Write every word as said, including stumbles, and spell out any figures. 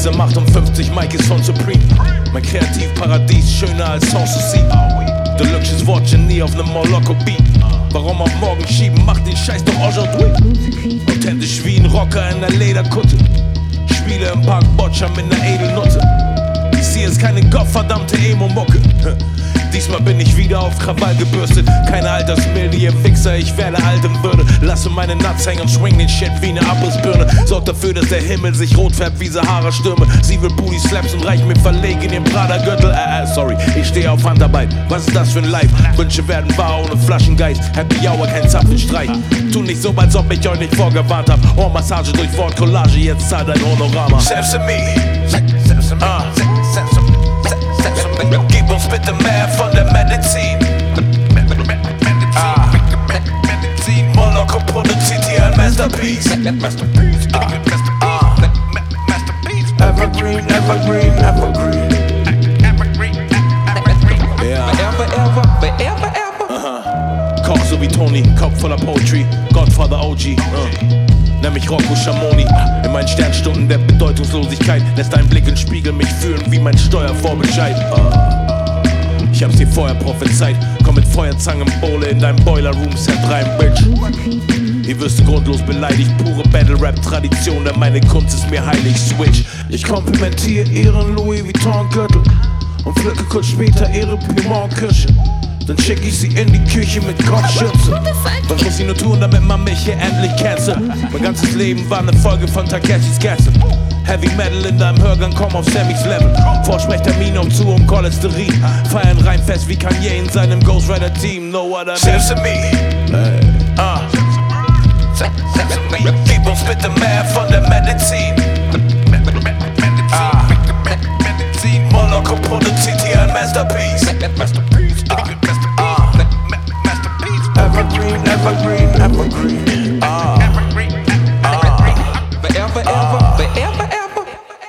M achtundfünfzig, Mike ist von Supreme. Mein Kreativparadies, schöner als Sanssouci. Deluxes Wort, Genie auf nem Moloko-Beat. Warum auf morgen schieben, mach den Scheiß doch aujourd'hui. Authentisch wie ein Rocker in der Lederkutte. Spiele im Park Boccia mit ner Edelnutte. Dies hier ist keine gottverdammte Emo-Mucke. Diesmal bin ich wieder auf Krawall gebürstet. Keine Altersmilde, ihr Wichser, ich werde alt in Würde. Lasse meine Nuts hängen und swing den Shit wie ne Abrissbirne. Sorg dafür, dass der Himmel sich rot färbt wie Sahara-Stürme. Sie will Booty Slaps und reicht mir verlegen in den Prada-Gürtel. Äh, äh, sorry, ich stehe auf Handarbeit. Was ist das für ein Life? Wünsche werden wahr ohne Flaschengeist. Happy Hour, kein Zapfenstreit. Tu nicht so, als ob ich euch nicht vorgewarnt hab. Ohrmassage durch Wortcollage, jetzt zahlt ein Honorama. Selbst in me. Selbst in me. Ah. Gib uns bitte mehr von der Medizin. Ah. Moloko produziert hier ein Masterpiece. Ah. Ah. Evergreen, evergreen, evergreen. Ja. Ever, ever, ever, ever. Koch so wie Tony, Kopf voller Poetry. Godfather O G. Uh. Nenn mich Rocco Schamoni. In meinen Sternstunden der Bedeutungslosigkeit lässt ein Blick in den Spiegel mich fühlen wie mein Steuervorbescheid. Uh. Ich hab's dir vorher prophezeit. Komm mit Feuerzangen im Bowle in deinem Boiler-Room, Set rein, Bitch. Hier wirst du grundlos beleidigt, pure Battle-Rap-Tradition, denn meine Kunst ist mir heilig, Switch. Ich komplimentiere ihren Louis Vuitton-Gürtel und pflücke kurz später ihre Piemont-Kirsche. Dann schick ich sie in die Küche mit Kochschürze. Was muss ich nur tun, damit man mich hier endlich cancelt? Mein ganzes Leben war eine Folge von Takeshis Castle. Heavy Metal in deinem Hörgang, komm auf Sammys Level. Vorsprechtermin auch zu um Cholesterin. Feiern rein fest wie Kanye in seinem Ghost Rider Team. Know what I mean? Selbst in me. Hey. Ah. Gib uns bitte mehr von der Medizin. Ah. Moloko produziert hier ein Masterpiece. Ah. Evergreen, evergreen, evergreen.